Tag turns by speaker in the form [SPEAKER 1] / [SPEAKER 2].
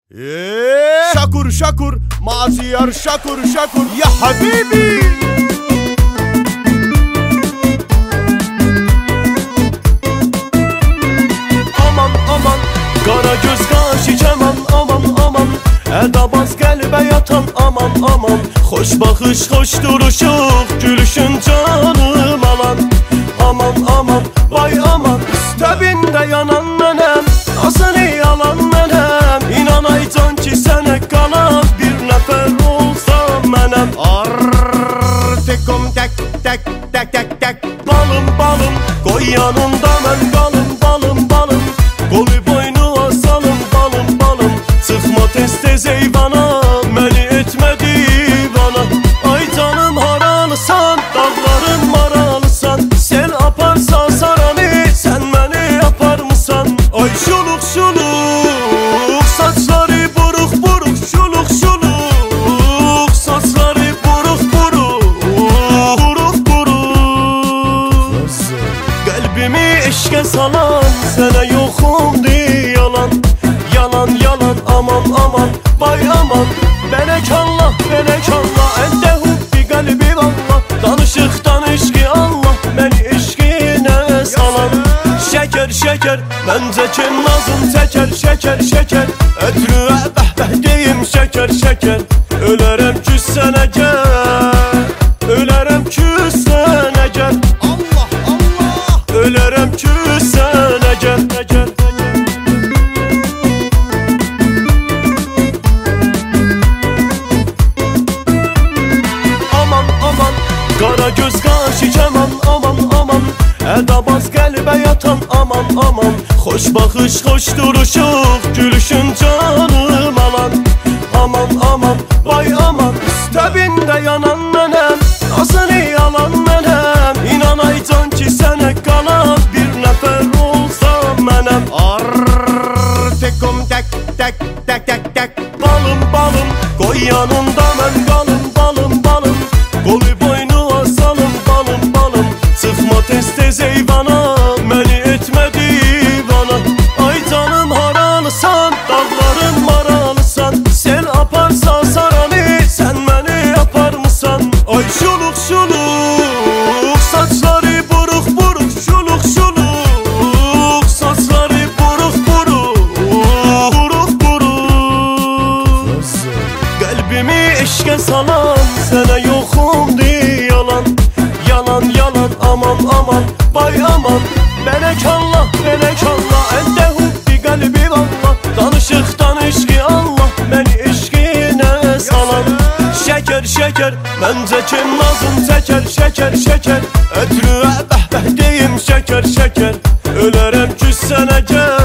[SPEAKER 1] شكر شكر معزير شكر شكر يا حبيبي. Aman aman kara göz kaşı ceman, aman aman Erdabaz qəlbə yatan, aman aman Xoş baxış, xoş duruşuq, gülüşün canım alan. Aman aman, vay aman Təbində yanan mənəm, nasıl yalan mənəm İnanaycan ki sənə qalan bir nəfər olsam mənəm. Artikum tek tek tek tek tek Balım balım, qoy yanında mən qalım balım balım Qolu boynu asalım balım balım Çıxma tez tez eyvana, məni etmə divana. Ay canım haralısan, dağların maralısan Sel aparsa saranı, sən məni yapar mısan? Ay şuluq şuluq, saçları buruq buruq Şuluq şuluq, saçları buruq buruq Buruq buruq Qəlbimi eşqə salan, sənə yoxumdur yalan Yalan yalan, aman aman, vay aman Bələk Allah, bələk Allah Əndə hubbi qəlbi vallah Danışıqdan eşqi Allah Məni eşqinə salan. Şəkər şəkər, məncə ki nazım çəkər Şəkər şəkər, ötrüə bəh-bəh deyim Şəkər şəkər, ölərəm küssənə gəl Ölərəm küssənə gəl Allah Allah, ölərəm küssənə gəl Qara göz qaşı ceman, aman aman Erdabaz qəlbə yatan, aman aman Xoş baxış, xoş duruşuq, gülüşün canım alan. Aman aman, vay aman Təbində yanan mənəm, nasıl yalan mənəm İnanaycan ki sənə qalan bir nəfər olsam mənəm. Artikum tek tek tek tek tek Balım balım, qoy yanında mən qalım balım balım Qolu boynu asalım balım balım Çıxma tez tez eyvana, məni etmə divana. Ay canım haralısan, dağların maralısan Sel aparsa saranı, sən məni yapar mısan? Ay şuluq şuluq, saçları buruq buruq Şuluq şuluq, saçları buruq buruq Buruq buruq Qəlbimi eşqə salan, sənə yoxumdur yalan Yalan yalan, aman aman, vay aman Bələk Allah, bələk Allah Əndə hubbi qəlbi vallah Danışıqdan eşqi Allah Məni eşqinə salan. Şəkər şəkər, məncə ki nazım çəkər Şəkər şəkər, ötrüə bəh-bəh deyim Şəkər şəkər, ölərəm küssənə gəl